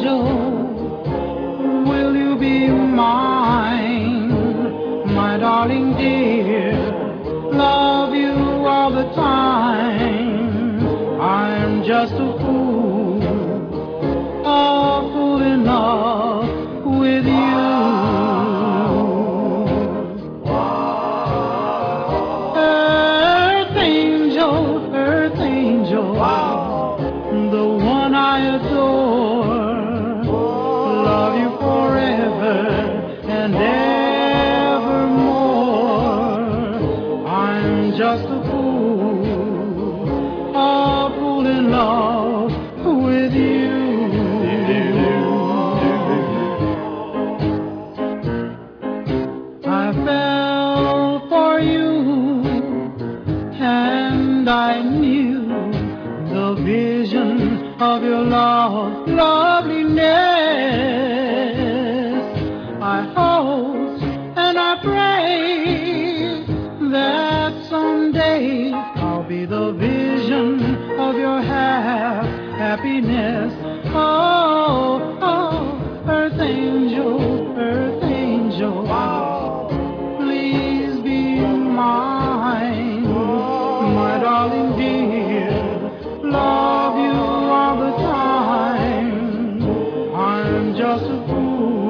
angel, will you be mine, my darling dear? Love you all the time. I'm just a fool in love with you. Earth angel, the one I adore. Love you forever and evermore. I'm just a fool in love with you. I fell for you, and I knew the vision of your loveliness. I hope and I pray that someday I'll be the vision of your happiness. Oh, oh, earth angel, please be mine, my darling dear. Love you all the time. I'm just a fool